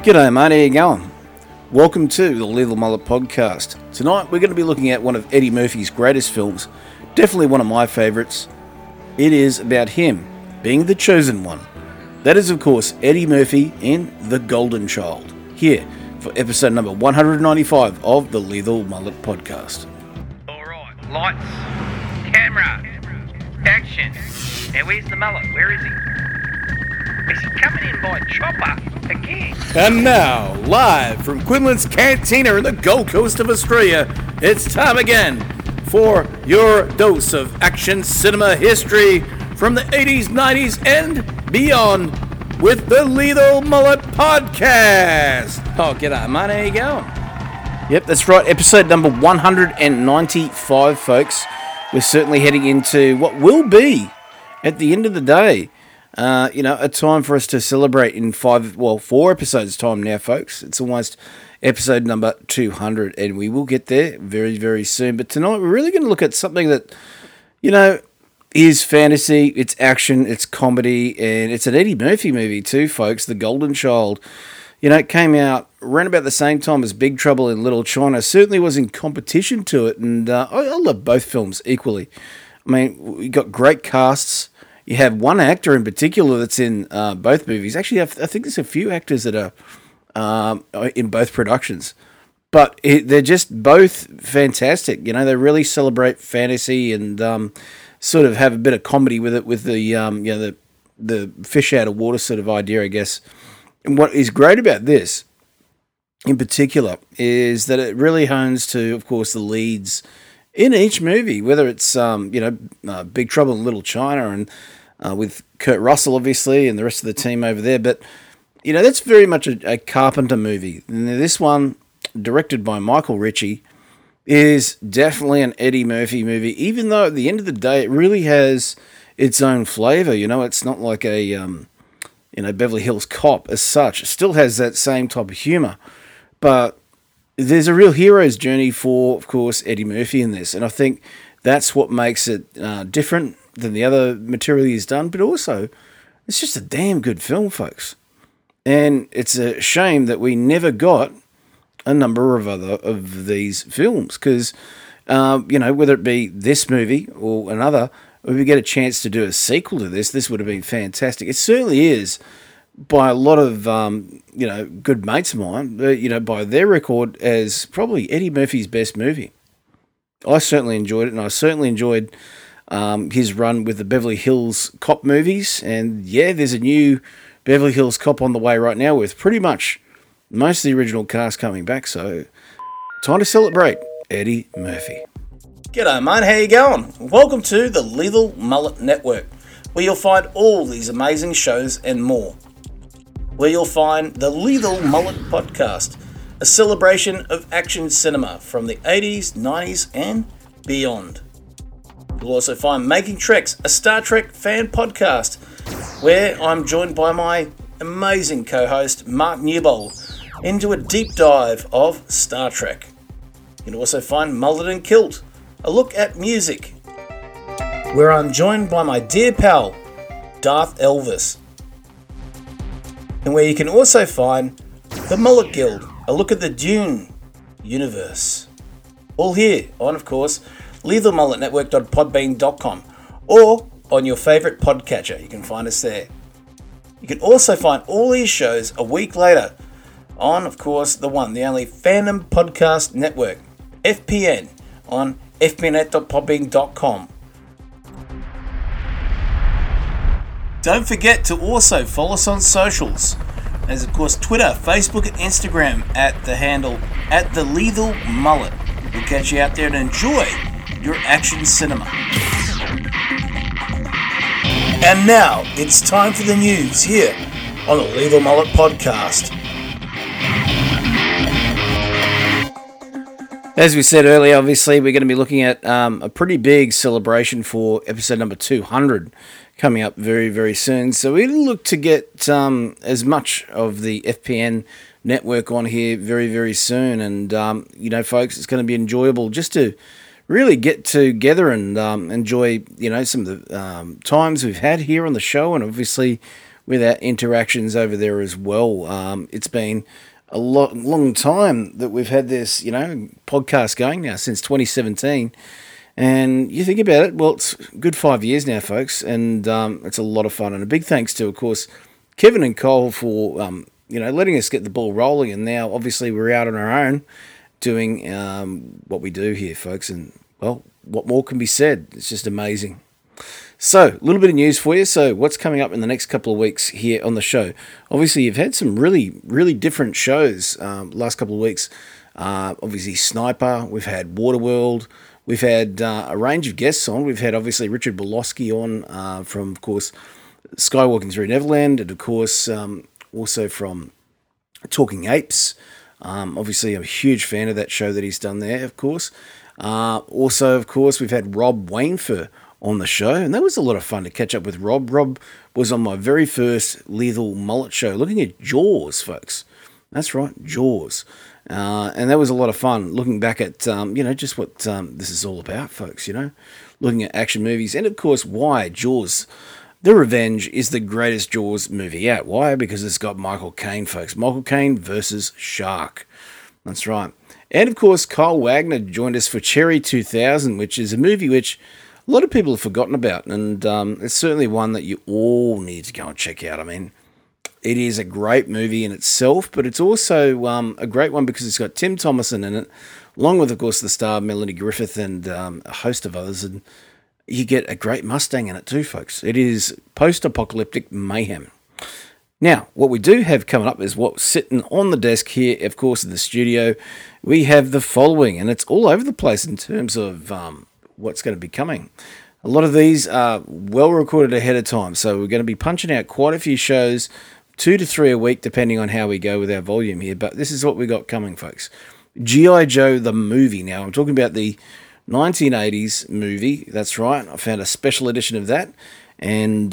G'day mate, how you going? Welcome to the Lethal Mullet Podcast. Tonight we're going to be looking at one of Eddie Murphy's greatest films, definitely one of my favourites. It is about him being the chosen one. That is of course Eddie Murphy in The Golden Child, here for episode number 195 of the Lethal Mullet Podcast. Alright, lights, camera, action. Now where's the mullet? Where is he? Is he coming in by chopper again? And now, live from Quinlan's Cantina in the Gold Coast of Australia, it's time again for your dose of action cinema history from the 80s, 90s, and beyond with the Lethal Mullet Podcast. Oh, g'day, mate. How you going? Yep, that's right. Episode number 195, folks. We're certainly heading into what will be, at the end of the day, a time for us to celebrate in 4 episodes' time now, folks. It's almost episode number 200, and we will get there very, very soon. But tonight, we're really going to look at something that, is fantasy, it's action, it's comedy, and it's an Eddie Murphy movie too, folks, The Golden Child. It came out around about the same time as Big Trouble in Little China. Certainly was in competition to it, and I love both films equally. I mean, we got great casts. You have one actor in particular that's in both movies. Actually, I think there's a few actors that are in both productions. But they're just both fantastic. They really celebrate fantasy and sort of have a bit of comedy with it, with the fish out of water sort of idea, I guess. And what is great about this, in particular, is that it really hones to, of course, the leads in each movie, whether it's Big Trouble in Little China and with Kurt Russell, obviously, and the rest of the team over there. But, that's very much a Carpenter movie. And this one, directed by Michael Ritchie, is definitely an Eddie Murphy movie, even though at the end of the day, it really has its own flavour. It's not like a, Beverly Hills Cop as such. It still has that same type of humour. But there's a real hero's journey for, of course, Eddie Murphy in this. And I think that's what makes it different than the other material he's done, but also it's just a damn good film, folks. And it's a shame that we never got a number of these films, because whether it be this movie or another, if we get a chance to do a sequel to this would have been fantastic. It certainly is, by a lot of good mates of mine, by their record, as probably Eddie Murphy's best movie. I certainly enjoyed it, and I certainly enjoyed his run with the Beverly Hills Cop movies. And yeah, there's a new Beverly Hills Cop on the way right now with pretty much most of the original cast coming back. So time to celebrate Eddie Murphy. G'day mate, how you going? Welcome to the Lethal Mullet Network, where you'll find all these amazing shows and more. Where you'll find the Lethal Mullet Podcast, a celebration of action cinema from the 80s, 90s and beyond. You'll also find Making Treks, a Star Trek fan podcast, where I'm joined by my amazing co-host Mark Newbold into a deep dive of Star Trek. You'll also find Mullet and Kilt, a look at music, where I'm joined by my dear pal Darth Elvis, and where you can also find the Mullet Guild, a look at the Dune universe. All here on, of course, lethalmulletnetwork.podbean.com, or on your favourite podcatcher. You can find us there. You can also find all these shows a week later on, of course, the only Fandom Podcast Network, FPN, on fpnet.podbean.com. Don't forget to also follow us on socials. There's, of course, Twitter, Facebook, and Instagram at the handle @TheLethalMullet. We'll catch you out there and enjoy your action cinema. And now it's time for the news here on the Lethal Mullet Podcast. As we said earlier, obviously we're going to be looking at a pretty big celebration for episode number 200 coming up very, very soon. So we look to get as much of the FPN network on here very, very soon. And, folks, it's going to be enjoyable just to really get together and enjoy, some of the times we've had here on the show, and obviously with our interactions over there as well. It's been a long time that we've had this, podcast going now since 2017. And you think about it, well, it's a good 5 years now, folks, and it's a lot of fun. And a big thanks to, of course, Kevin and Cole for, letting us get the ball rolling. And now, obviously, we're out on our own doing what we do here, folks. And, well, what more can be said? It's just amazing. So, a little bit of news for you. So, what's coming up in the next couple of weeks here on the show? Obviously, you've had some really, really different shows last couple of weeks. Obviously, Sniper. We've had Waterworld. We've had a range of guests on. We've had, obviously, Richard Bolosky on from, of course, Skywalking Through Neverland. And, of course, also from Talking Apes. Obviously, I'm a huge fan of that show that he's done there, of course. Also, of course, we've had Rob Wainfer on the show, and that was a lot of fun to catch up with Rob. Rob was on my very first Lethal Mullet show, looking at Jaws, folks. That's right, Jaws. And that was a lot of fun, looking back at, just what this is all about, folks, looking at action movies, and of course, why Jaws The Revenge is the greatest Jaws movie out. Why? Because it's got Michael Caine, folks. Michael Caine versus Shark. That's right. And of course, Kyle Wagner joined us for Cherry 2000, which is a movie which a lot of people have forgotten about, and it's certainly one that you all need to go and check out. I mean, it is a great movie in itself, but it's also a great one because it's got Tim Thomerson in it, along with, of course, the star Melanie Griffith and a host of others, and you get a great Mustang in it too, folks. It is post-apocalyptic mayhem. Now, what we do have coming up is what's sitting on the desk here, of course, in the studio. We have the following, and it's all over the place in terms of what's going to be coming. A lot of these are well recorded ahead of time, so we're going to be punching out quite a few shows, 2 to 3 a week, depending on how we go with our volume here. But this is what we got coming, folks. G.I. Joe, the movie. Now, I'm talking about the 1980s movie. That's right. I found a special edition of that. And,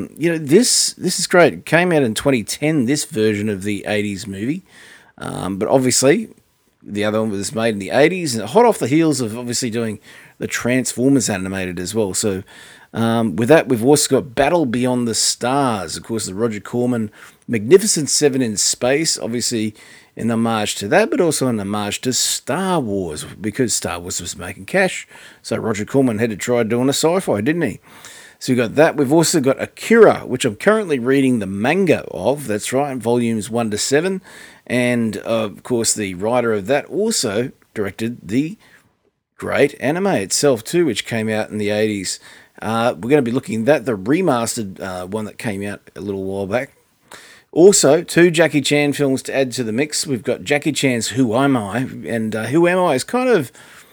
this is great. It came out in 2010, this version of the 80s movie. But obviously, the other one was made in the 80s, and hot off the heels of obviously doing the Transformers animated as well. So with that, we've also got Battle Beyond the Stars, of course, the Roger Corman Magnificent Seven in Space, obviously in homage to that, but also in homage to Star Wars, because Star Wars was making cash. So Roger Corman had to try doing a sci-fi, didn't he? So we've got that. We've also got Akira, which I'm currently reading the manga of. That's right, volumes 1 to 7. And, of course, the writer of that also directed the great anime itself, too, which came out in the 80s. We're going to be looking at that, the remastered one that came out a little while back. Also, 2 Jackie Chan films to add to the mix. We've got Jackie Chan's Who Am I? And Who Am I is kind of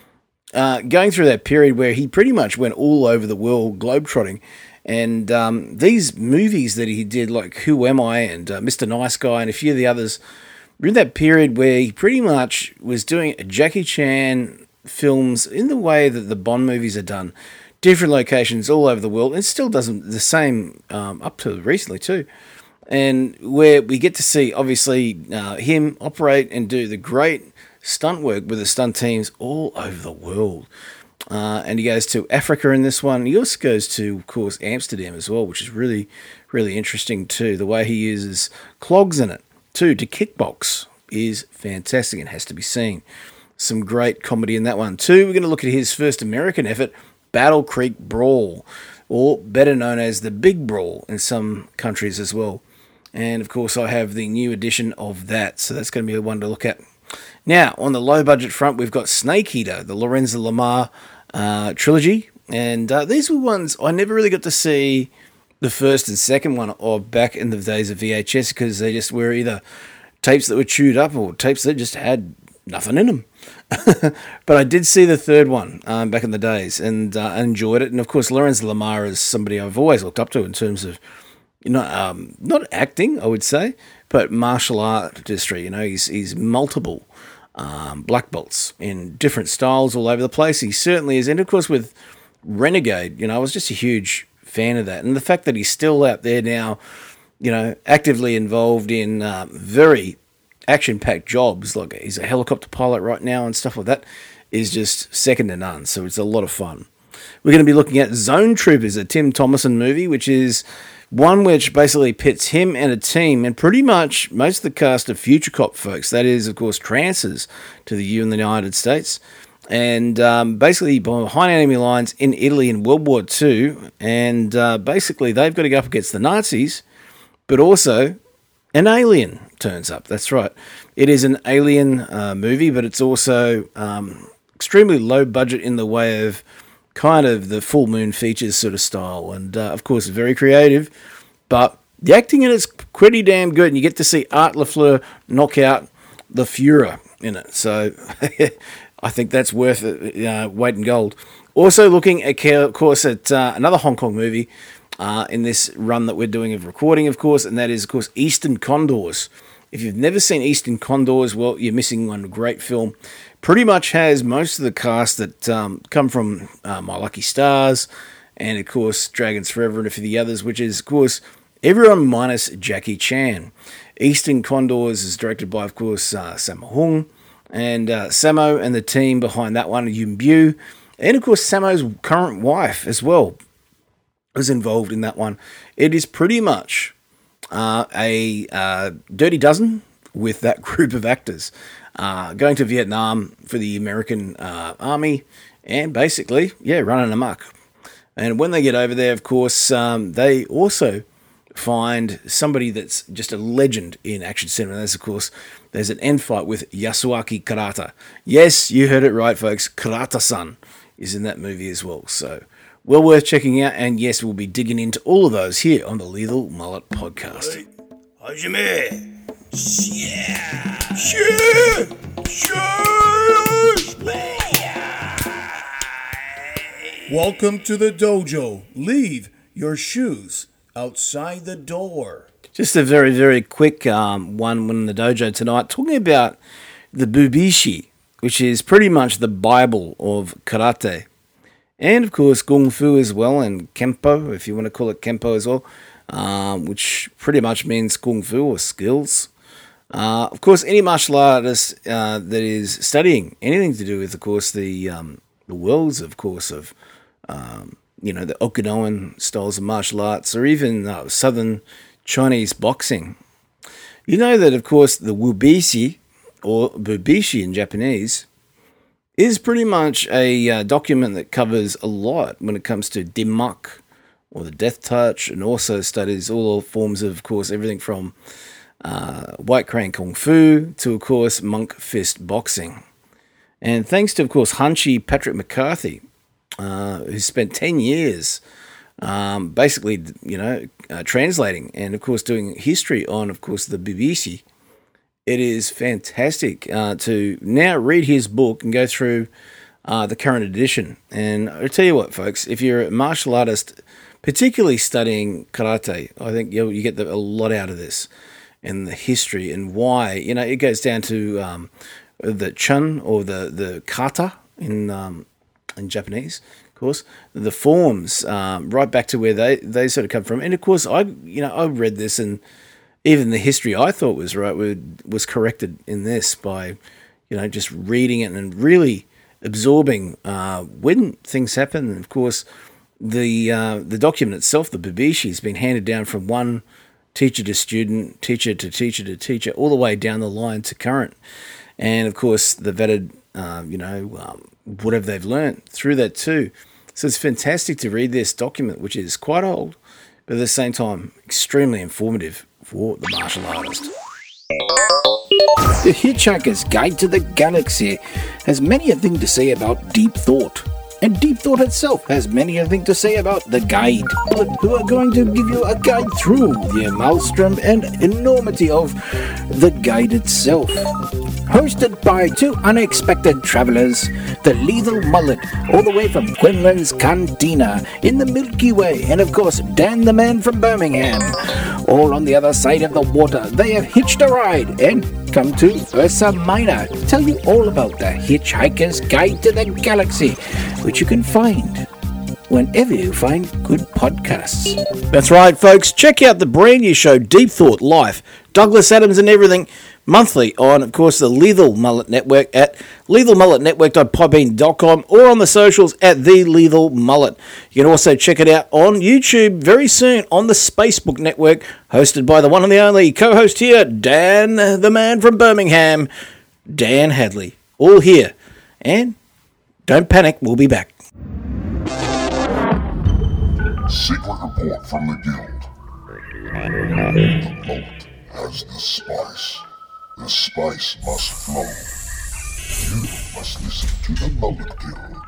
going through that period where he pretty much went all over the world globetrotting. And these movies that he did, like Who Am I? And Mr. Nice Guy and a few of the others, were in that period where he pretty much was doing Jackie Chan films in the way that the Bond movies are done. Different locations all over the world. And still does the same up to recently too. And where we get to see, obviously, him operate and do the great stunt work with the stunt teams all over the world. And he goes to Africa in this one. He also goes to, of course, Amsterdam as well, which is really, really interesting too. The way he uses clogs in it, too, to kickbox is fantastic and has to be seen. Some great comedy in that one too. We're going to look at his first American effort, Battle Creek Brawl, or better known as the Big Brawl in some countries as well. And, of course, I have the new edition of that, so that's going to be a one to look at. Now, on the low-budget front, we've got Snake Eater, the Lorenzo Lamas trilogy. And these were ones I never really got to see the first and second one of back in the days of VHS, because they just were either tapes that were chewed up or tapes that just had nothing in them. But I did see the third one back in the days, and I enjoyed it. And, of course, Lorenzo Lamas is somebody I've always looked up to in terms of not acting, I would say, but martial artistry. He's multiple black belts in different styles all over the place. He certainly is. And of course with Renegade, I was just a huge fan of that. And the fact that he's still out there now, actively involved in very action-packed jobs, like he's a helicopter pilot right now and stuff like that, is just second to none. So it's a lot of fun. We're going to be looking at Zone Troopers, a Tim Thomerson movie, which is One which basically pits him and a team, and pretty much most of the cast of Future Cop folks, that is, of course, transfers to the United States, and basically behind enemy lines in Italy in World War II, and basically they've got to go up against the Nazis, but also an alien turns up. That's right. It is an alien movie, but it's also extremely low budget in the way of kind of the full moon features sort of style, and of course very creative, but the acting in it's pretty damn good, and you get to see Art Lafleur knock out the Fuhrer in it, so I think that's worth weight in gold. Also looking at, of course, at another Hong Kong movie in this run that we're doing of recording, of course, and that is, of course, Eastern Condors. If you've never seen Eastern Condors, well, you're missing one great film. Pretty much has most of the cast that come from My Lucky Stars and, of course, Dragons Forever and a few of the others, which is, of course, everyone minus Jackie Chan. Eastern Condors is directed by, of course, Sammo Hung, and Sammo and the team behind that one, Yuen Biao, and, of course, Sammo's current wife as well was involved in that one. It is pretty much a Dirty Dozen with that group of actors going to Vietnam for the American Army and basically, running amok. And when they get over there, of course, they also find somebody that's just a legend in action cinema. There's, of course, there's an end fight with Yasuaki Karata. Yes, you heard it right, folks. Karata-san is in that movie as well. So, well worth checking out. And yes, we'll be digging into all of those here on the Lethal Mullet Podcast. Hajime! Welcome to the dojo. Leave your shoes outside the door. Just a very, very quick one in the dojo tonight, talking about the Bubishi, which is pretty much the Bible of karate. And, of course, Kung Fu as well, and Kempo, if you want to call it Kempo as well, which pretty much means Kung Fu or skills. Of course, any martial artist that is studying anything to do with, of course, the worlds, of course, of, the Okinawan styles of martial arts, or even Southern Chinese boxing. You know that, of course, the Wubishi, or Bubishi in Japanese, is pretty much a document that covers a lot when it comes to Dimmak, or the Death Touch, and also studies all forms of course, everything from White Crane Kung Fu to, of course, Monk Fist Boxing. And thanks to, of course, Hanshi Patrick McCarthy, who spent 10 years basically, translating and, of course, doing history on, of course, the Bubishi. It is fantastic to now read his book and go through the current edition. And I'll tell you what, folks, if you're a martial artist, particularly studying karate, I think you get a lot out of this and the history and why. It goes down to the chun or the kata in Japanese, of course, the forms right back to where they sort of come from. And of course, I read this, and even the history I thought was right was corrected in this by just reading it and really absorbing when things happen. And of course, the document itself, the Bubishi, has been handed down from one teacher to student, teacher to teacher to teacher, all the way down the line to current. And of course, the vetted, whatever they've learned through that too. So it's fantastic to read this document, which is quite old, but at the same time, extremely informative for the martial artist. The Hitchhiker's Guide to the Galaxy has many a thing to say about deep thought. And Deep Thought itself has many a thing to say about the guide, who are going to give you a guide through the maelstrom and enormity of the guide itself. Hosted by two unexpected travelers, the Lethal Mullet, all the way from Quinlan's Cantina in the Milky Way, and of course Dan the Man from Birmingham. All on the other side of the water, they have hitched a ride and come to Ursa Minor, tell you all about the Hitchhiker's Guide to the Galaxy, which you can find whenever you find good podcasts. That's right, folks. Check out the brand new show, Deep Thought Life. Douglas Adams and everything. monthly on, of course, the Lethal Mullet Network at lethalmulletnetwork.podbean.com or on the socials at The Lethal Mullet. You can also check it out on YouTube very soon on the Spacebook Network, hosted by the one and the only co-host here, Dan, the man from Birmingham, Dan Hadley. All here. And don't panic, we'll be back. Secret report from the Guild. The mullet has the spice. The spice must flow. You must listen to the Mullet Guild.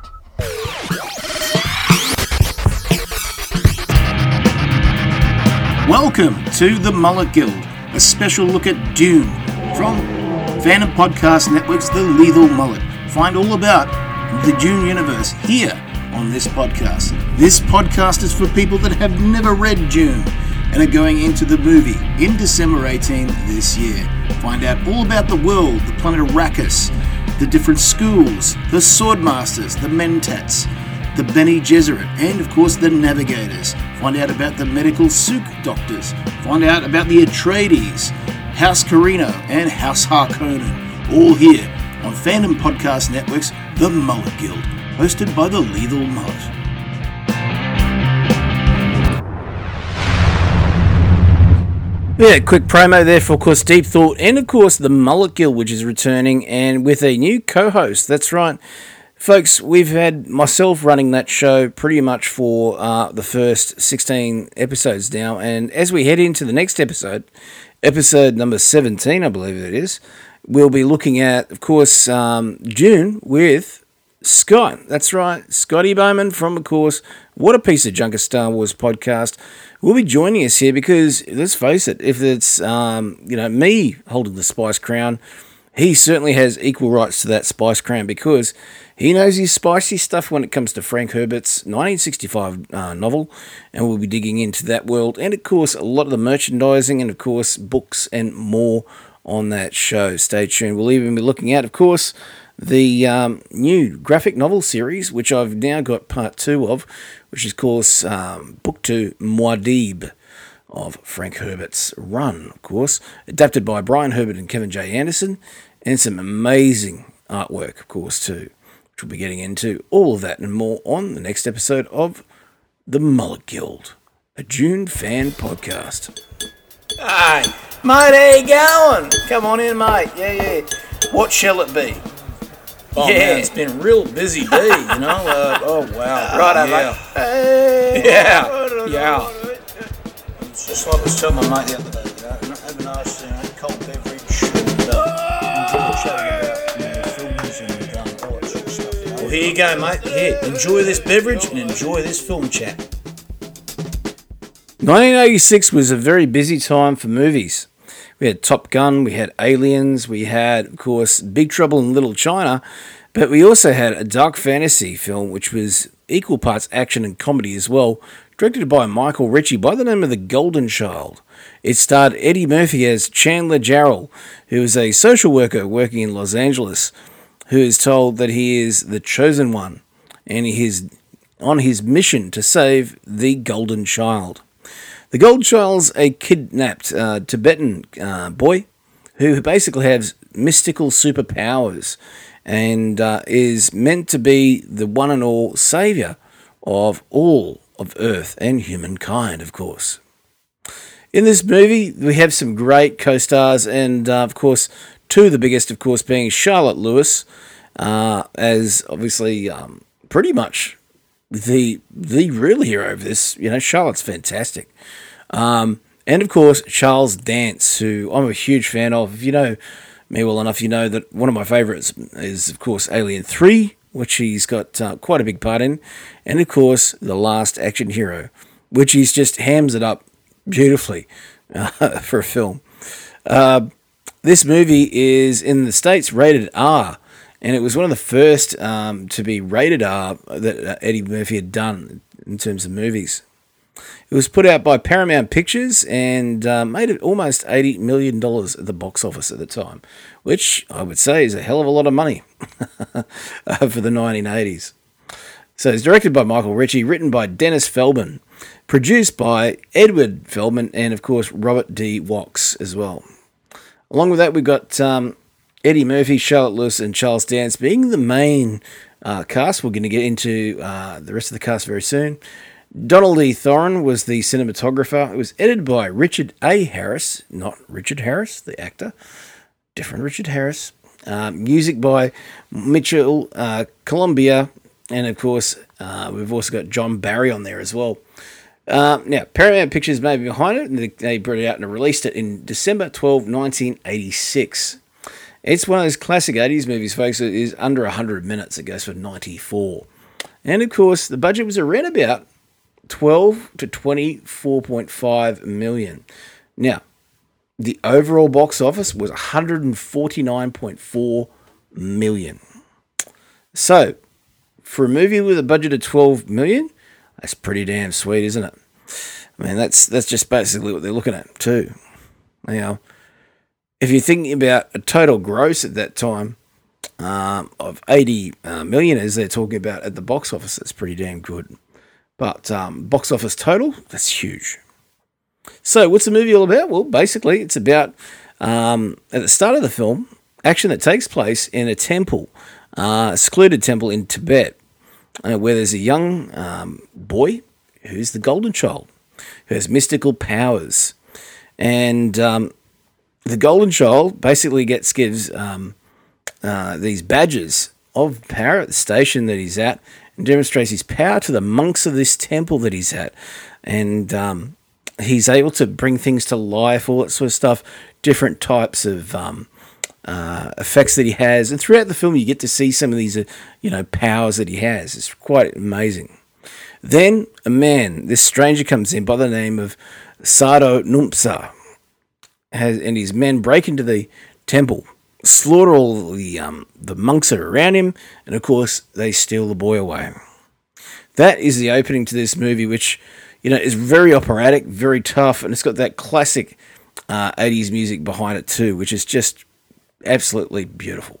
Welcome to the Mullet Guild, a special look at Dune from Phantom Podcast Network's The Lethal Mullet. Find all about the Dune universe here on this podcast. This podcast is for people that have never read Dune and are going into the movie in December 18 this year. Find out all about the world, the planet Arrakis, the different schools, the Swordmasters, the Mentats, the Bene Gesserit, and of course the Navigators. Find out about the medical Suk doctors. Find out about the Atreides, House Carino, and House Harkonnen. All here on Phantom Podcast Network's The Mullet Guild, hosted by the Lethal Mullet. Yeah, quick promo there for, of course, Deep Thought and, of course, the Mullet Guild, which is returning and with a new co-host. That's right. Folks, we've had myself running that show pretty much for the first 16 episodes now. And as we head into the next episode number 17, I believe it is, we'll be looking at, of course, Dune with Scott. That's right, Scotty Bowman from, of course, What a Piece of Junk, a Star Wars podcast, will be joining us here because, let's face it, if it's, me holding the Spice Crown, he certainly has equal rights to that Spice Crown because he knows his spicy stuff when it comes to Frank Herbert's 1965 novel, and we'll be digging into that world, and, of course, a lot of the merchandising and, of course, books and more on that show. Stay tuned. We'll even be looking at, of course, the new graphic novel series, which I've now got part 2 of, which is, of course, Book 2, Muad'Dib, of Frank Herbert's run, of course, adapted by Brian Herbert and Kevin J. Anderson, and some amazing artwork, of course, too, which we'll be getting into. All of that and more on the next episode of The Mullet Guild, a Dune fan podcast. Hey, mate, how you going? Come on in, mate. Yeah. What shall it be? Oh man, it's been a real busy day, you know. Oh wow. Right, yeah. mate. Hey. Yeah. It's just like I was telling my mate the other day, have a nice cold beverage and enjoy chatting about films and all that sort of stuff. Well, here you go, mate. Here, enjoy this beverage and enjoy this film chat. 1986 was a very busy time for movies. We had Top Gun, we had Aliens, we had, of course, Big Trouble in Little China, but we also had a dark fantasy film which was equal parts action and comedy as well, directed by Michael Ritchie by the name of The Golden Child. It starred Eddie Murphy as Chandler Jarrell, who is a social worker working in Los Angeles, who is told that he is the chosen one, and he is on his mission to save the Golden Child. The Golden Child's a kidnapped Tibetan boy who basically has mystical superpowers and is meant to be the one and all savior of all of Earth and humankind, of course. In this movie, we have some great co-stars and, of course, two of the biggest, of course, being Charlotte Lewis, as obviously pretty much the real hero of this. You know, Charlotte's fantastic. And of course, Charles Dance, who I'm a huge fan of. If you know me well enough, you know that one of my favourites is, of course, Alien 3, which he's got quite a big part in. And of course, The Last Action Hero, which he's just hams it up beautifully for a film. This movie is in the States rated R. And it was one of the first to be rated R that Eddie Murphy had done in terms of movies. It was put out by Paramount Pictures and made it almost $80 million at the box office at the time, which I would say is a hell of a lot of money for the 1980s. So it's directed by Michael Ritchie, written by Dennis Feldman, produced by Edward Feldman, and of course Robert D. Wachs as well. Along with that, we've got Eddie Murphy, Charlotte Lewis, and Charles Dance being the main cast. We're going to get into the rest of the cast very soon. Donald E. Thorin was the cinematographer. It was edited by Richard A. Harris, not Richard Harris, the actor. Different Richard Harris. Music by Mitchell Columbia. And, of course, we've also got John Barry on there as well. Now, Paramount Pictures may be behind it, and they brought it out and released it in December 12, 1986. It's one of those classic 80s movies, folks. It is under 100 minutes. It goes for 94. And, of course, the budget was around about 12 to 24.5 million. Now, the overall box office was 149.4 million. So, for a movie with a budget of 12 million, that's pretty damn sweet, isn't it? I mean, that's just basically what they're looking at too. Now, if you're thinking about a total gross at that time of 80 million, as they're talking about at the box office, that's pretty damn good. But box office total, that's huge. So what's the movie all about? Well, basically, it's about, at the start of the film, action that takes place in a temple, a secluded temple in Tibet, where there's a young boy who's the golden child, who has mystical powers. And the golden child basically gives these badges of power at the station that he's at, and demonstrates his power to the monks of this temple that he's at. And he's able to bring things to life, all that sort of stuff, different types of effects that he has. And throughout the film, you get to see some of these, powers that he has. It's quite amazing. Then a man, this stranger comes in by the name of Sardo Numpsa, and his men break into the temple, slaughter all the monks that are around him, and of course they steal the boy away. That is the opening to this movie, which is very operatic, very tough, and it's got that classic 80s music behind it too, which is just absolutely beautiful.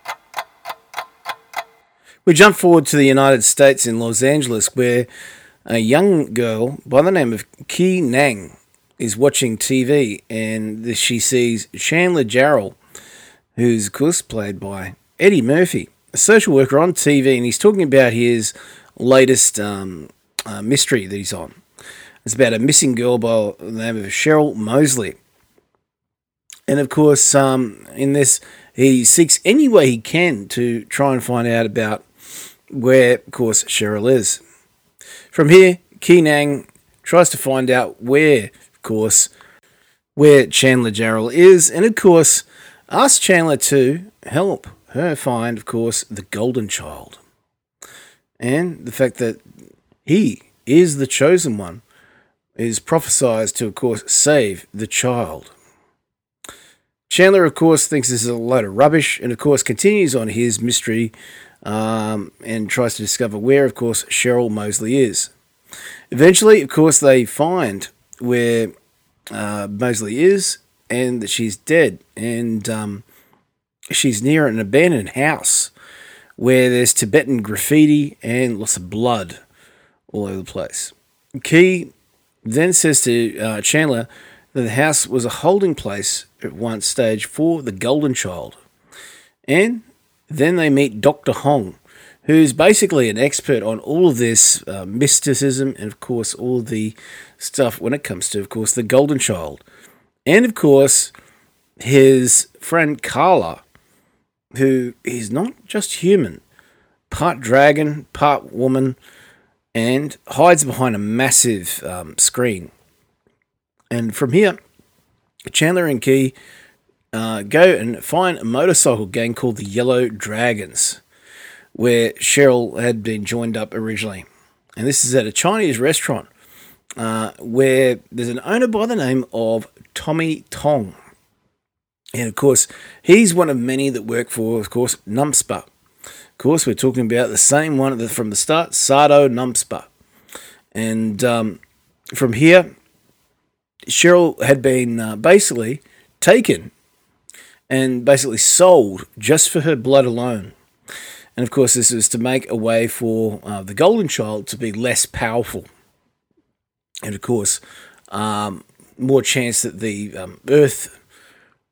We jump forward to the United States in Los Angeles, where a young girl by the name of Ki Nang is watching TV, and she sees Chandler Jarrell, who's, of course, played by Eddie Murphy, a social worker on TV, and he's talking about his latest mystery that he's on. It's about a missing girl by the name of Cheryl Mosley. And, of course, in this, he seeks any way he can to try and find out about where, of course, Cheryl is. From here, Ki Nang tries to find out where Chandler Jarrell is, and, of course, asks Chandler to help her find, of course, the golden child. And the fact that he is the chosen one is prophesied to, of course, save the child. Chandler, of course, thinks this is a load of rubbish and, of course, continues on his mystery and tries to discover where, of course, Cheryl Mosley is. Eventually, of course, they find where Mosley is and that she's dead. And she's near an abandoned house where there's Tibetan graffiti and lots of blood all over the place. Ki then says to Chandler that the house was a holding place at one stage for the golden child. And then they meet Dr. Hong, who's basically an expert on all of this mysticism and, of course, all of the stuff when it comes to, of course, the golden child. And, of course, his friend Carla, who is not just human, part dragon, part woman, and hides behind a massive screen. And from here, Chandler and Ki go and find a motorcycle gang called the Yellow Dragons, where Cheryl had been joined up originally. And this is at a Chinese restaurant where there's an owner by the name of Tommy Tong. And, of course, he's one of many that work for, of course, Numpspa. Of course, we're talking about the same one from the start, Sardo Numpspa. And from here, Cheryl had been basically taken and basically sold just for her blood alone. And, of course, this was to make a way for the golden child to be less powerful. And, of course, more chance that the Earth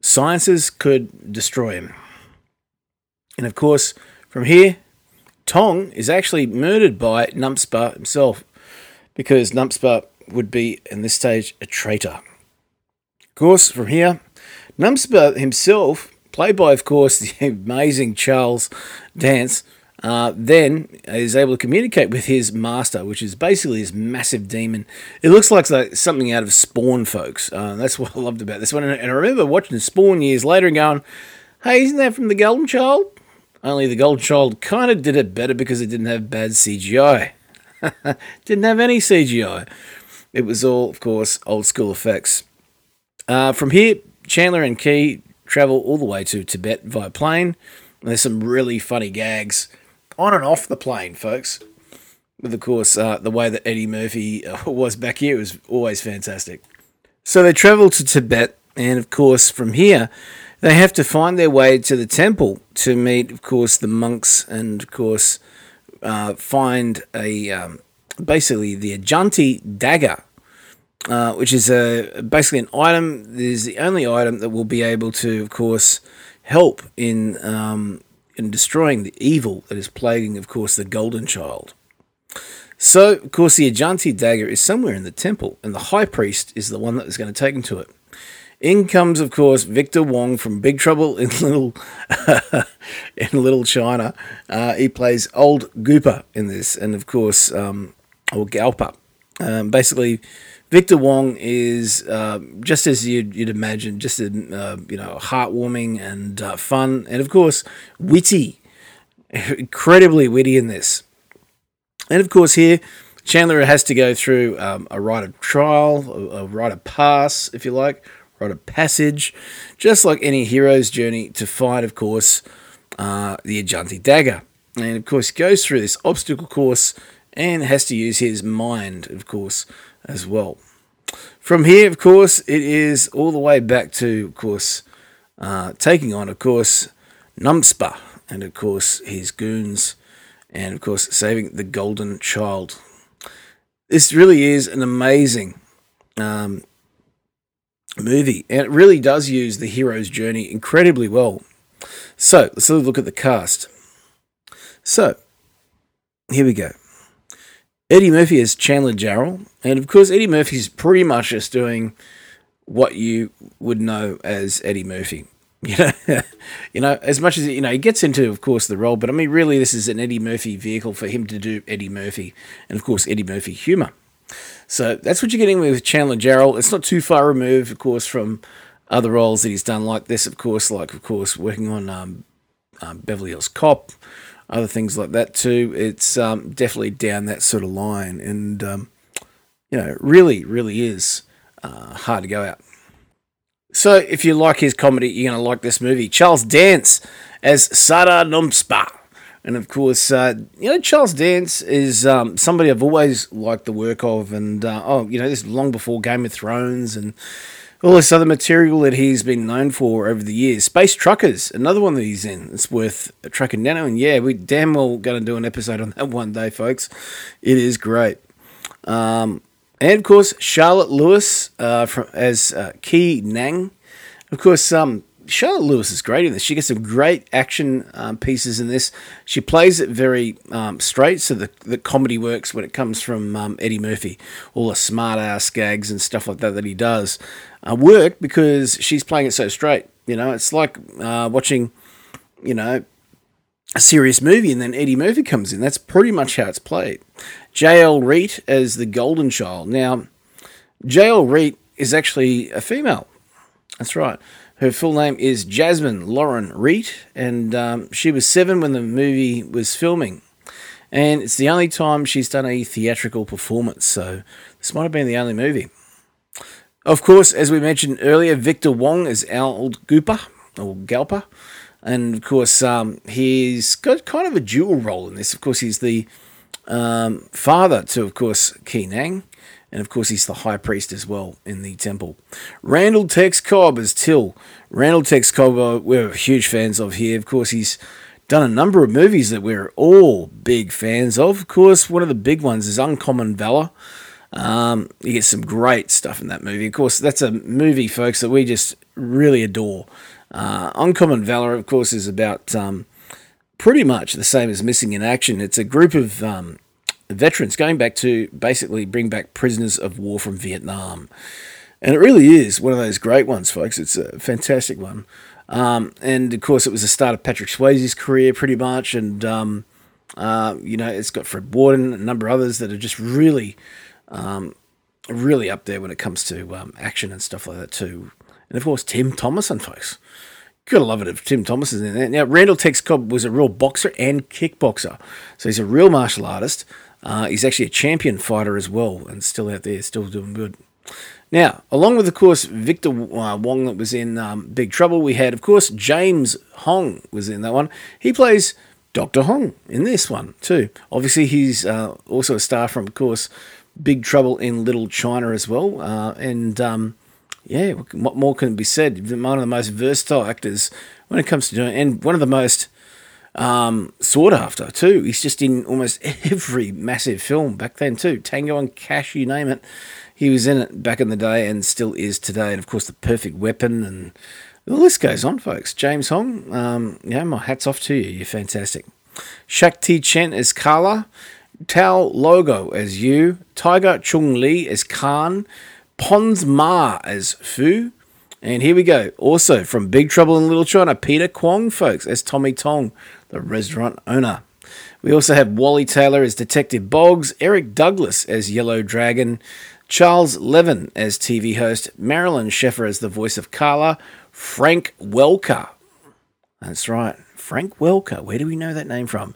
sciences could destroy him. And of course, from here, Tong is actually murdered by Numpspa himself, because Numpspa would be, in this stage, a traitor. Of course, from here, Numpspa himself, played by, of course, the amazing Charles Dance, then is able to communicate with his master, which is basically his massive demon. It looks like something out of Spawn, folks. That's what I loved about this one. And I remember watching Spawn years later and going, hey, isn't that from The Golden Child? Only The Golden Child kind of did it better because it didn't have bad CGI. Didn't have any CGI. It was all, of course, old school effects. From here, Chandler and Key travel all the way to Tibet via plane. There's some really funny gags on and off the plane, folks. With, of course, the way that Eddie Murphy was back here was always fantastic. So they travel to Tibet, and, of course, from here, they have to find their way to the temple to meet, of course, the monks and, of course, find basically the Ajanti dagger, which is basically an item. Is the only item that will be able to, of course, help in destroying the evil that is plaguing, of course, the Golden Child. So, of course, the Ajanti dagger is somewhere in the temple, and the high priest is the one that is going to take him to it. In comes, of course, Victor Wong from Big Trouble in Little China. He plays Old Gooper in this, and of course, or Galpa. Basically, Victor Wong is just as you'd imagine, just heartwarming and fun, and of course, witty, incredibly witty in this. And of course, here Chandler has to go through a rite of trial, a rite of pass, if you like. Rite of passage, just like any hero's journey to find, of course, the Ajanti dagger. And, of course, he goes through this obstacle course and has to use his mind, of course, as well. From here, of course, it is all the way back to, of course, taking on, of course, Numpspa and, of course, his goons and, of course, saving the Golden Child. This really is an amazing movie, and it really does use the hero's journey incredibly well. So let's look at the cast. So here we go. Eddie Murphy as Chandler Jarrell, and of course Eddie Murphy's pretty much just doing what you would know as Eddie Murphy. As much as he gets into, of course, the role, but I mean, really, this is an Eddie Murphy vehicle for him to do Eddie Murphy, and of course, Eddie Murphy humor. So that's what you're getting with Chandler Jarrell. It's not too far removed, of course, from other roles that he's done like this, of course, working on Beverly Hills Cop, other things like that too. It's definitely down that sort of line, and really, really is hard to go out. So if you like his comedy, you're going to like this movie. Charles Dance as Sada Numpspa. And of course, Charles Dance is somebody I've always liked the work of, and this is long before Game of Thrones and all this other material that he's been known for over the years. Space Truckers, another one that he's in. It's worth tracking down, and yeah, we damn well going to do an episode on that one day, folks. It is great. And of course, Charlotte Lewis as Ki Nang. Of course, Charlotte Lewis is great in this. She gets some great action pieces in this. She plays it very straight, so the comedy works when it comes from Eddie Murphy. All the smart-ass gags and stuff like that he does work because she's playing it so straight. It's like watching, a serious movie and then Eddie Murphy comes in. That's pretty much how it's played. J.L. Reet as the Golden Child. Now, J.L. Reet is actually a female. That's right. Her full name is Jasmine Lauren Reet, and she was 7 when the movie was filming. And it's the only time she's done a theatrical performance, so this might have been the only movie. Of course, as we mentioned earlier, Victor Wong is Old Gooper, or Galpa. And, of course, he's got kind of a dual role in this. Of course, he's the father to, of course, Ki Nang. And, of course, he's the high priest as well in the temple. Randall Tex Cobb as Till. Randall Tex Cobb, we're huge fans of here. Of course, he's done a number of movies that we're all big fans of. Of course, one of the big ones is Uncommon Valor. You get some great stuff in that movie. Of course, that's a movie, folks, that we just really adore. Uncommon Valor, of course, is about pretty much the same as Missing in Action. It's a group of veterans going back to basically bring back prisoners of war from Vietnam. And it really is one of those great ones, folks. It's a fantastic one. And, of course, it was the start of Patrick Swayze's career pretty much. And, it's got Fred Warden and a number of others that are just really, really up there when it comes to action and stuff like that too. And, of course, Tim Thomerson, folks. Gotta love it if Tim Thomas is in there. Now, Randall Tex Cobb was a real boxer and kickboxer. So he's a real martial artist. He's actually a champion fighter as well and still out there, still doing good. Now, along with, of course, Victor Wong that was in Big Trouble, we had, of course, James Hong was in that one. He plays Dr. Hong in this one too. Obviously, he's also a star from, of course, Big Trouble in Little China as well. What more can be said? One of the most versatile actors when it comes to doing, and one of the most sought after too. He's just in almost every massive film back then too. Tango and Cash, you name it. He was in it back in the day and still is today. And of course, The Perfect Weapon, and the list goes on, folks. James Hong, my hat's off to you. You're fantastic. Shakti Chen as Carla, Tao Logo as Yu, Tiger Chung Lee as Khan, Pons Ma as Fu, and here we go. Also from Big Trouble in Little China, Peter Kwong, folks, as Tommy Tong, the restaurant owner. We also have Wally Taylor as Detective Boggs, Eric Douglas as Yellow Dragon, Charles Levin as TV host, Marilyn Sheffer as the voice of Carla, Frank Welker. That's right, Frank Welker. Where do we know that name from?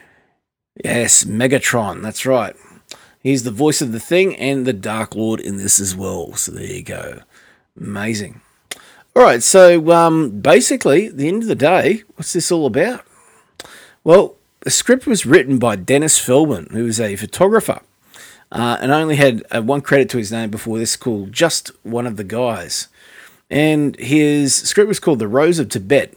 Yes, Megatron, that's right. He's the voice of the Thing and the Dark Lord in this as well. So there you go. Amazing. All right, so basically, at the end of the day, what's this all about? Well, the script was written by Dennis Feldman, who was a photographer, and only had one credit to his name before this, called Just One of the Guys. And his script was called The Rose of Tibet.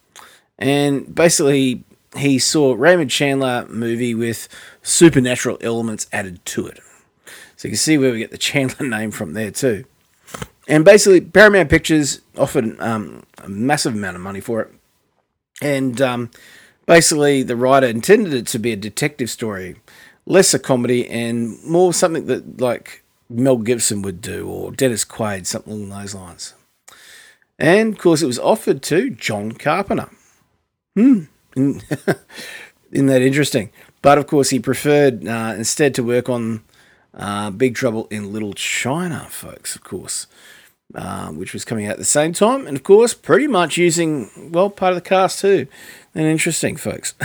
And basically, he saw Raymond Chandler movie with supernatural elements added to it. So you can see where we get the Chandler name from there too. And basically, Paramount Pictures offered a massive amount of money for it. And basically, the writer intended it to be a detective story, less a comedy, and more something that like Mel Gibson would do, or Dennis Quaid, something along those lines. And, of course, it was offered to John Carpenter. Isn't that interesting? But, of course, he preferred instead to work on Big Trouble in Little China, folks, of course, which was coming out at the same time. And, of course, pretty much using, well, part of the cast too. And interesting, folks.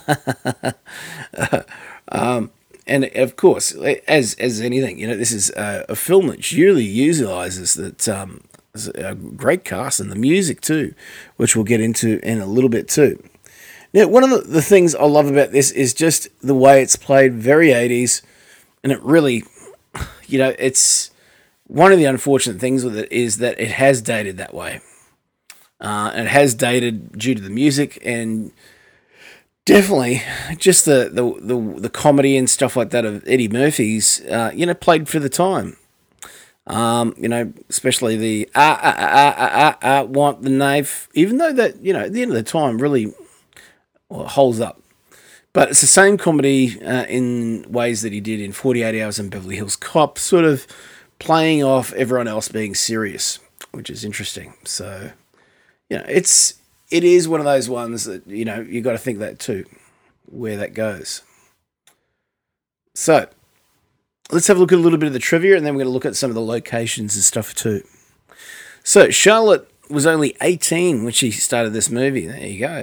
And, of course, as anything, this is a film that really utilizes that a great cast and the music too, which we'll get into in a little bit too. Now, one of the things I love about this is just the way it's played, very 80s, and it really, it's one of the unfortunate things with it is that it has dated that way. It has dated due to the music and definitely just the comedy and stuff like that of Eddie Murphy's, played for the time. Especially the want the knife, even though that, at the end of the time really holds up. But it's the same comedy in ways that he did in 48 Hours and Beverly Hills Cop, sort of playing off everyone else being serious, which is interesting. So, it is one of those ones that, you got to think that too, where that goes. So, let's have a look at a little bit of the trivia, and then we're going to look at some of the locations and stuff too. So, Charlotte was only 18 when she started this movie. There you go.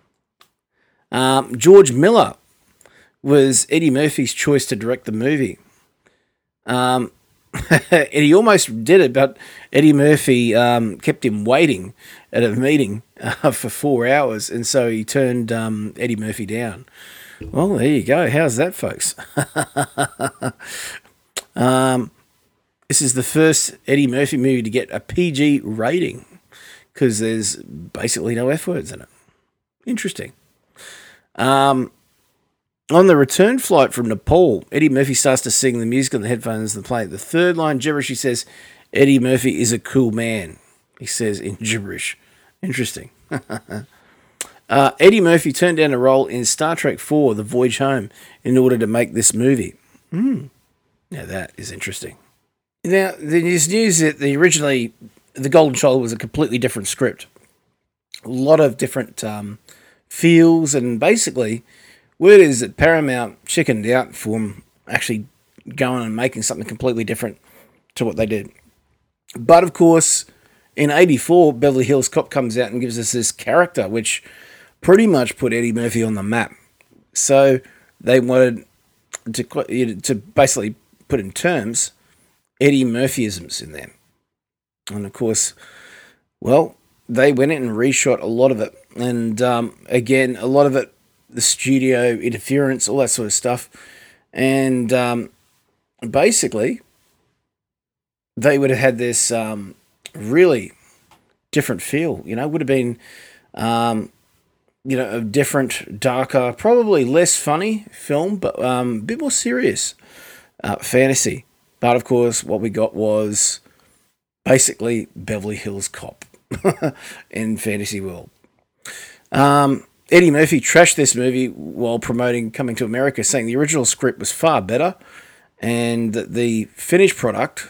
George Miller was Eddie Murphy's choice to direct the movie. And he almost did it, but Eddie Murphy kept him waiting at a meeting for 4 hours, and so he turned Eddie Murphy down. Well, there you go. How's that, folks? This is the first Eddie Murphy movie to get a PG rating because there's basically no F words in it. Interesting. On the return flight from Nepal, Eddie Murphy starts to sing the music on the headphones and play. The third line gibberish, he says, Eddie Murphy is a cool man. he says in gibberish. Interesting. Eddie Murphy turned down a role in Star Trek IV, The Voyage Home, in order to make this movie. Now that is interesting. Now, there's news that originally The Golden Child was a completely different script. A lot of different feels, and basically, word is that Paramount chickened out from actually going and making something completely different to what they did. But of course, in '84, Beverly Hills Cop comes out and gives us this character, which pretty much put Eddie Murphy on the map. So they wanted to basically put in terms Eddie Murphyisms in there. And of course, well, they went in and reshot a lot of it. And again, a lot of it, the studio interference, all that sort of stuff. And basically, they would have had this really different feel. You know, would have been, a different, darker, probably less funny film, but a bit more serious fantasy. But of course, what we got was basically Beverly Hills Cop in fantasy world. Eddie Murphy trashed this movie while promoting Coming to America, saying the original script was far better and that the finished product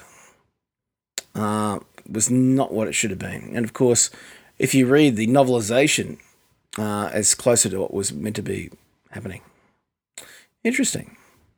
was not what it should have been. And of course, if you read the novelization, it's closer to what was meant to be happening. Interesting.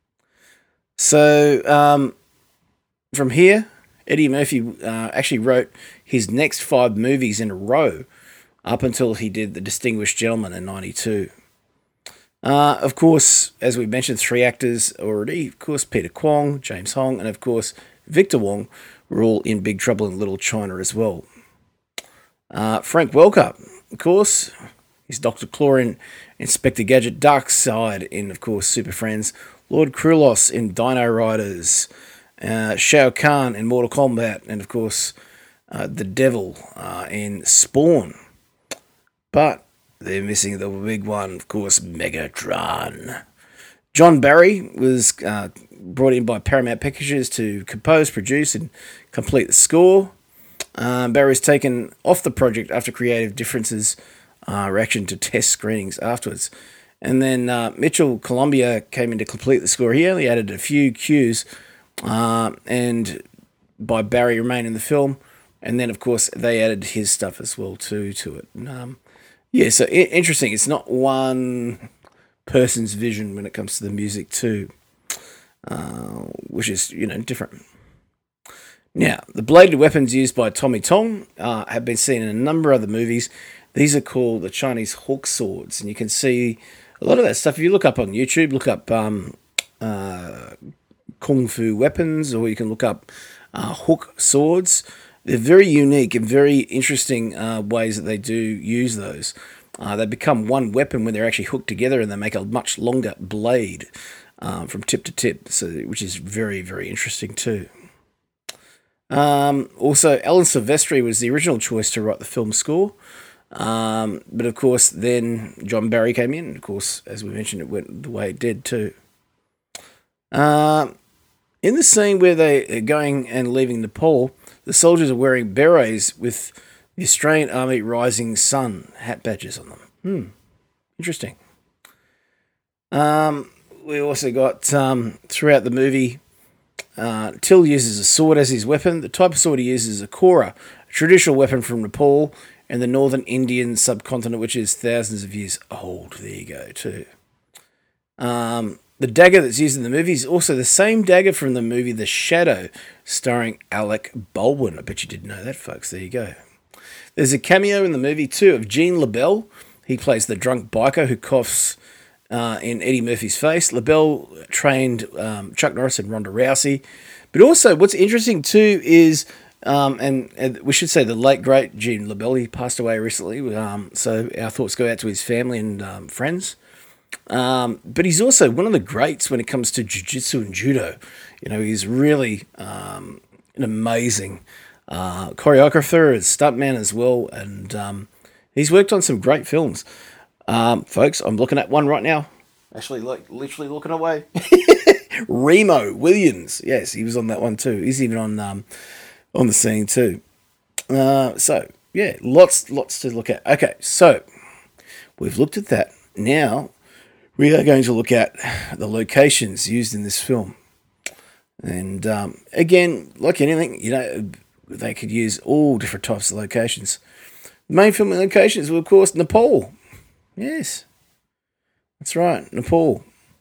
So, from here, Eddie Murphy actually wrote his next 5 movies in a row up until he did The Distinguished Gentleman in '92. Of course, as we mentioned, 3 actors already. Of course, Peter Kwong, James Hong, and of course, Victor Wong were all in Big Trouble in Little China as well. Frank Welker, of course, he's Dr. Claw in Inspector Gadget, Darkseid in, of course, Super Friends, Lord Krulos in Dino Riders, Shao Kahn in Mortal Kombat, and of course, the Devil in Spawn. But they're missing the big one, of course, Megatron. John Barry was brought in by Paramount Pictures to compose, produce, and complete the score. Barry was taken off the project after creative differences reaction to test screenings afterwards. And then Mitchell Columbia came in to complete the score. He only added a few cues, and by Barry remained in the film. And then, of course, they added his stuff as well too to it. So interesting. It's not one person's vision when it comes to the music too, which is, different. Now, the bladed weapons used by Tommy Tong have been seen in a number of other movies. These are called the Chinese hawk swords, and you can see a lot of that stuff. If you look up on YouTube, look up Kung Fu weapons, or you can look up hook swords. They're very unique and very interesting ways that they do use those. They become one weapon when they're actually hooked together, and they make a much longer blade from tip to tip, which is very, very interesting too. Also, Alan Silvestri was the original choice to write the film score. But of course, then John Barry came in. And of course, as we mentioned, it went the way it did too. In the scene where they are going and leaving Nepal, the soldiers are wearing berets with the Australian Army Rising Sun hat badges on them. Interesting. We also got, throughout the movie, Till uses a sword as his weapon. The type of sword he uses is a kora, a traditional weapon from Nepal and the northern Indian subcontinent, which is thousands of years old. There you go, too. The dagger that's used in the movie is also the same dagger from the movie The Shadow, starring Alec Baldwin. I bet you didn't know that, folks. There you go. There's a cameo in the movie, too, of Gene LaBelle. He plays the drunk biker who coughs in Eddie Murphy's face. LaBelle trained Chuck Norris and Ronda Rousey. But also, what's interesting, too, is... and we should say the late, great Gene LaBelle, he passed away recently, so our thoughts go out to his family and friends. But he's also one of the greats when it comes to jiu-jitsu and judo. He's really an amazing choreographer and stuntman as well, and he's worked on some great films. Folks, I'm looking at one right now. Actually, literally looking away. Remo Williams. Yes, he was on that one too. He's even on the scene too. So, yeah, lots to look at. Okay, so we've looked at that. Now we are going to look at the locations used in this film. And again, like anything, they could use all different types of locations. The main filming locations were, of course, Nepal. Yes, that's right, Nepal.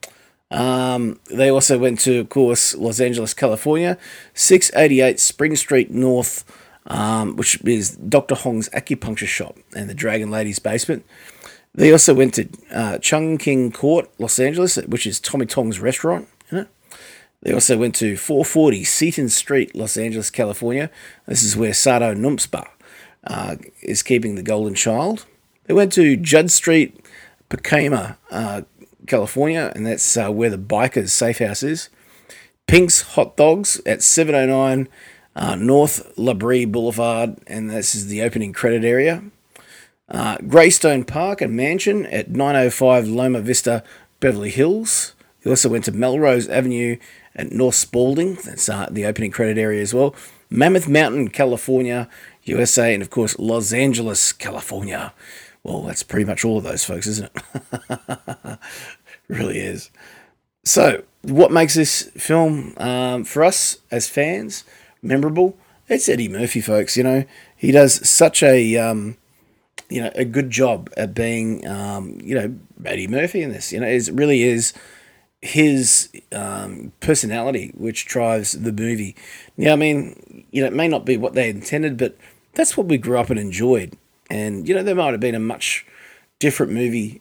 They also went to, of course, Los Angeles, California, 688 Spring Street North, which is Dr. Hong's acupuncture shop and the Dragon Lady's basement. They also went to Chung King Court, Los Angeles, which is Tommy Tong's restaurant. They also went to 440 Seaton Street, Los Angeles, California. This is where Sado Numspa is keeping the Golden Child. They went to Judd Street, Pacoima, California, and that's where the Bikers Safe House is. Pink's Hot Dogs at 709 North Labrie Boulevard, and this is the opening credit area. Greystone Park and Mansion at 905 Loma Vista, Beverly Hills. They also went to Melrose Avenue at North Spalding. That's the opening credit area as well. Mammoth Mountain, California, USA, and of course Los Angeles, California. Well, that's pretty much all of those folks, isn't it? Really is. So, what makes this film, for us as fans, memorable? It's Eddie Murphy, folks. He does such a good job at being, Eddie Murphy in this. It really is his personality which drives the movie. Now, it may not be what they intended, but that's what we grew up and enjoyed. And, there might have been a much different movie,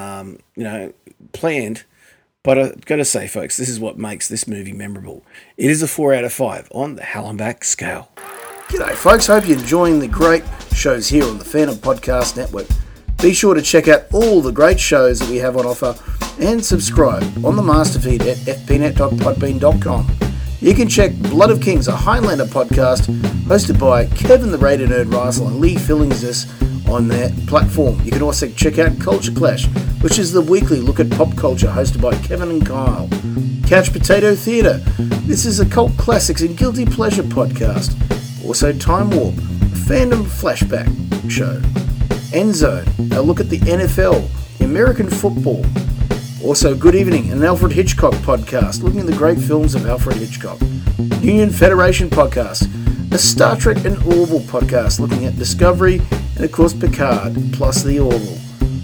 planned. But I've got to say, folks, this is what makes this movie memorable. It is a 4 out of 5 on the Hallenbach scale. G'day, folks. Hope you're enjoying the great shows here on the Phantom Podcast Network. Be sure to check out all the great shows that we have on offer and subscribe on the master feed at fpnet.podbean.com. You can check Blood of Kings, a Highlander podcast hosted by Kevin the Raider Nerd Riesel and Lee Fillingsis on their platform. You can also check out Culture Clash, which is the weekly look at pop culture hosted by Kevin and Kyle. Couch Potato Theatre. This is a cult classics and guilty pleasure podcast. Also Time Warp, a fandom flashback show. Endzone, a look at the NFL, American football. Also Good Evening, an Alfred Hitchcock podcast, looking at the great films of Alfred Hitchcock. Union Federation podcast, a Star Trek and Orville podcast, looking at Discovery and of course Picard, plus the Orville.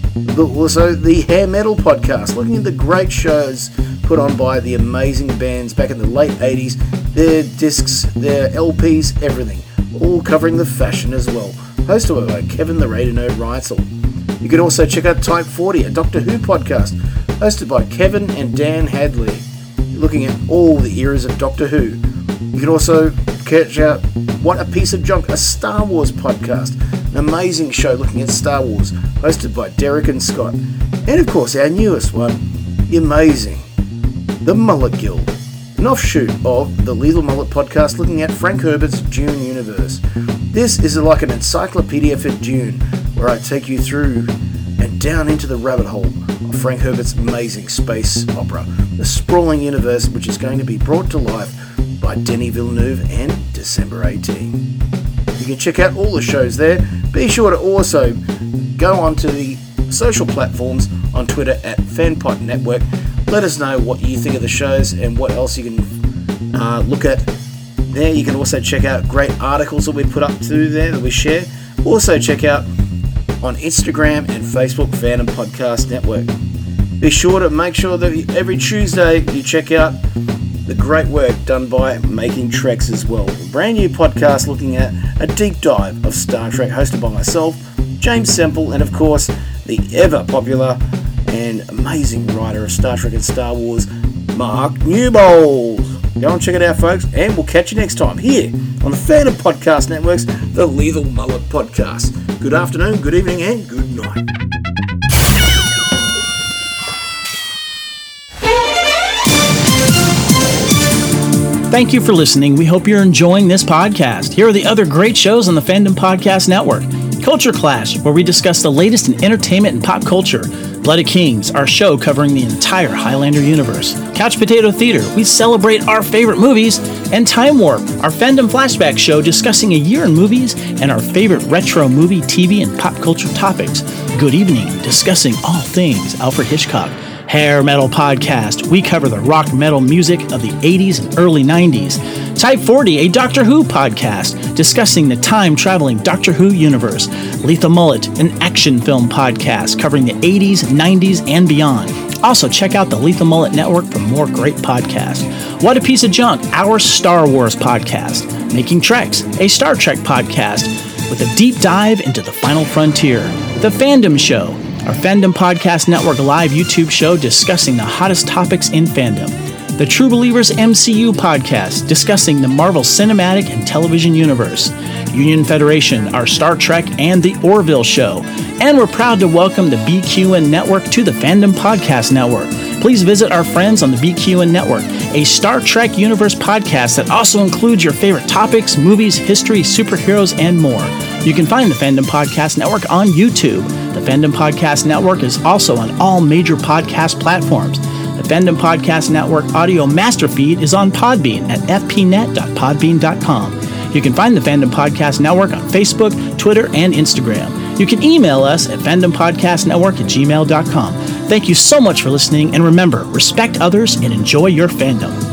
Also the Hair Metal podcast, looking at the great shows put on by the amazing bands back in the late 80s, their discs, their LPs, everything, all covering the fashion as well. Hosted by Kevin the Raider Nerd Reitzel. You can also check out Type 40, a Doctor Who podcast, hosted by Kevin and Dan Hadley, looking at all the eras of Doctor Who. You can also catch out What a Piece of Junk, a Star Wars podcast, an amazing show looking at Star Wars, hosted by Derek and Scott. And of course our newest one, the amazing The Mullet Guild, an offshoot of the Lethal Mullet podcast looking at Frank Herbert's Dune universe. This is like an encyclopedia for Dune, where I take you through and down into the rabbit hole of Frank Herbert's amazing space opera, the sprawling universe which is going to be brought to life by Denis Villeneuve and December 18. You can check out all the shows there. Be sure to also go onto the social platforms on Twitter at FanPod Network. Let us know what you think of the shows and what else you can look at there. You can also check out great articles that we put up to there that we share. Also check out on Instagram and Facebook, Phantom Podcast Network. Be sure to make sure that every Tuesday you check out the great work done by Making Treks as well. A brand new podcast looking at a deep dive of Star Trek, hosted by myself, James Semple, and of course the ever popular and amazing writer of Star Trek and Star Wars, Mark Newbold. Go and check it out, folks, and we'll catch you next time here on the Phantom Podcast Network's The Lethal Mullet Podcast. Good afternoon, good evening, and good night. Thank you for listening. We hope you're enjoying this podcast. Here are the other great shows on the Fandom Podcast Network. Culture Clash, where we discuss the latest in entertainment and pop culture. Blooded Kings, our show covering the entire Highlander universe. Couch Potato Theater, we celebrate our favorite movies. And Time Warp, our fandom flashback show discussing a year in movies and our favorite retro movie, TV, and pop culture topics. Good Evening, discussing all things Alfred Hitchcock. Hair Metal Podcast, we cover the rock metal music of the 80s and early 90s. Type 40, a Doctor Who podcast, discussing the time-traveling Doctor Who universe. Lethal Mullet, an action film podcast covering the 80s, 90s, and beyond. Also, check out the Lethal Mullet Network for more great podcasts. What a Piece of Junk, our Star Wars podcast. Making Treks, a Star Trek podcast with a deep dive into the final frontier. The Fandom Show, our Fandom Podcast Network live YouTube show discussing the hottest topics in fandom. The True Believers MCU podcast, discussing the Marvel Cinematic and Television Universe. Union Federation, our Star Trek and the Orville Show. And we're proud to welcome the BQN Network to the Fandom Podcast Network. Please visit our friends on the BQN Network, a Star Trek Universe podcast that also includes your favorite topics, movies, history, superheroes, and more. You can find the Fandom Podcast Network on YouTube. The Fandom Podcast Network is also on all major podcast platforms. The Fandom Podcast Network audio master feed is on Podbean at fpnet.podbean.com. You can find the Fandom Podcast Network on Facebook, Twitter, and Instagram. You can email us at fandompodcastnetwork@gmail.com. Thank you so much for listening, and remember, respect others and enjoy your fandom.